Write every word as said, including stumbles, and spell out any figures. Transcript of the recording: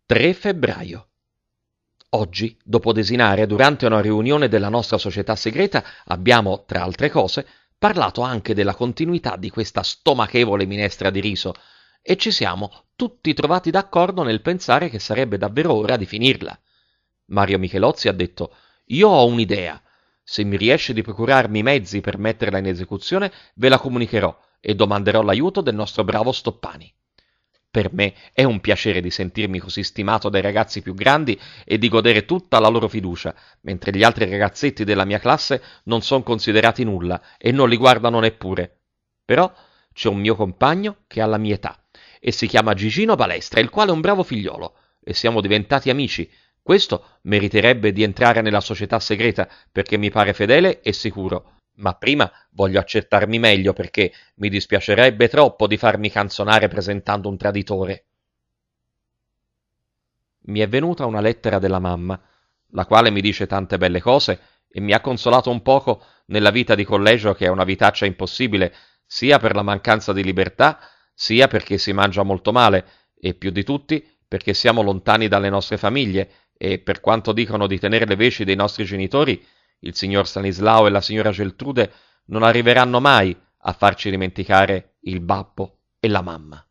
tre febbraio. Oggi, dopo desinare, durante una riunione della nostra società segreta, abbiamo, tra altre cose, parlato anche della continuità di questa stomachevole minestra di riso e ci siamo tutti trovati d'accordo nel pensare che sarebbe davvero ora di finirla. Mario Michelozzi ha detto: «Io ho un'idea. Se mi riesce di procurarmi i mezzi per metterla in esecuzione, ve la comunicherò e domanderò l'aiuto del nostro bravo Stoppani». Per me è un piacere di sentirmi così stimato dai ragazzi più grandi e di godere tutta la loro fiducia, mentre gli altri ragazzetti della mia classe non son considerati nulla e non li guardano neppure. Però c'è un mio compagno che ha la mia età e si chiama Gigino Balestra, il quale è un bravo figliolo, e siamo diventati amici. Questo meriterebbe di entrare nella società segreta perché mi pare fedele e sicuro. Ma prima voglio accertarmi meglio perché mi dispiacerebbe troppo di farmi canzonare presentando un traditore. Mi è venuta una lettera della mamma, la quale mi dice tante belle cose e mi ha consolato un poco nella vita di collegio che è una vitaccia impossibile, sia per la mancanza di libertà, sia perché si mangia molto male e più di tutti perché siamo lontani dalle nostre famiglie e, per quanto dicono di tenere le veci dei nostri genitori, il signor Stanislao e la signora Geltrude non arriveranno mai a farci dimenticare il babbo e la mamma.